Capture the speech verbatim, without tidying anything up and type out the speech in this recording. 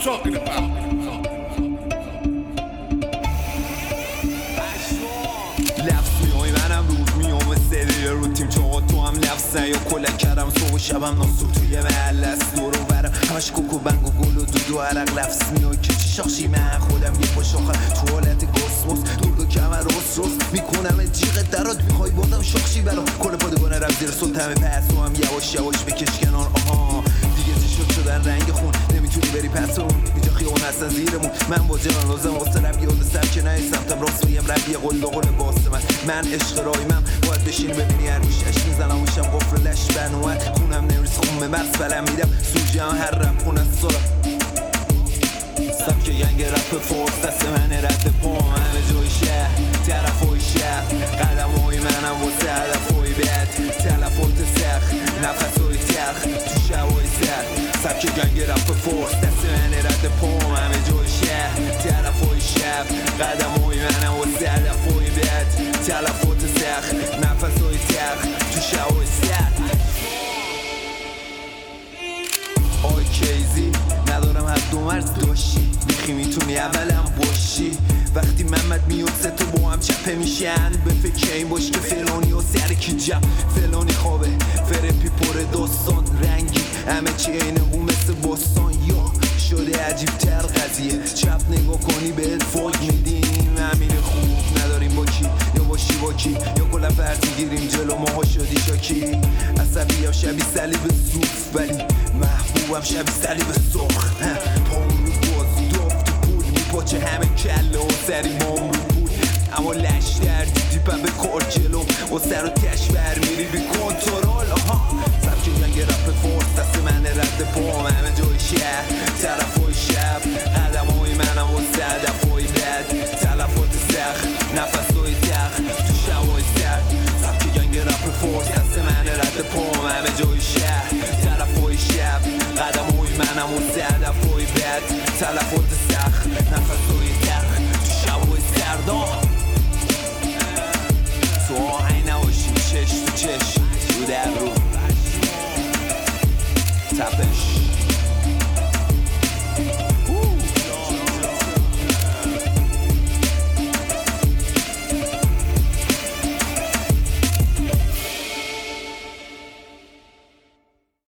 talking about. لفظ میای منم روز میام سری رو تیم چاقا تو هم لفظ نیا کلک کردم صبح و شبم ناسور توی محل است دور و برم همش کوکو بنگ و گل و دود و عرق لفظ میای که چی شاخشی من خودم یه پا شاخم تو حالت گسموس دور و کمر رس رس میکنم جیغت درات میخوای بادم شاخشی برام کل پادگان رم زیر سلطمه پس و هم یواش یواش بکش کنار آها دیگه چی شد شدن رنگ خون نمیتونی بری پس اون اینجا خیابون هستن زیرمون من با جنان لازم واسه رب یاد سر که نه سمتم راست بگم رب یه قل قل واسه من من عشق رایمم باید بشین ببینی هر روش عشق میزنم وشم قفل لش بنوت خونم نمیرس خون به مغز فلم میدم سوجه هم هر رب خونه سرم سبک گنگ رپ فورس دست من رد پام همه جای شهر طرف های شهر قدم های منم واسه هدف های بد تلفات سخت نفس های تخت تو شب های سر سبک گنگ رپ فورس دست من رد پام همه جای شهر طرف های شب قدم های منم واسه هدف های بد تلفات سخت نفس های تخت تو شب های سر آی کیزی ندارم هر دو مرز داشتی بیخی میتونی اولم باشی وقتی محمد میاد سه تا با هم چپه میشن به فکر این باش که فلانی و سر کی جب فلانی خوابه فرپی پر داستان رنگی همه چی اینه اون مثل باستان یا شده عجیب تر قضیه چپ نگاه کنی بهت فوق میدیم همین خوب نداریم با کی یا باشی با کی یا کلا فرضی گیریم جلو ماها شدی شاکی عصبی هم شبیه صلیب صوف ولی محبوبم شبیه صلیب سرخ پام رو باز داف تو پول میپاچه همه کله و سری مام رو پول اما لش در دیدی پا به کار جلو و سر و تش بر میری بی کنترل آها سبک جنگ رپ فورس دست من رد پام همه جای شهر طرف های شب قدم های منم و هدف های بد تلفات سخت نفس های تخت تو شب های سر سبک جنگ رپ فورس دست من رد پام همه جای شهر طرف های شب قدم های منم و هدف های بد تلفات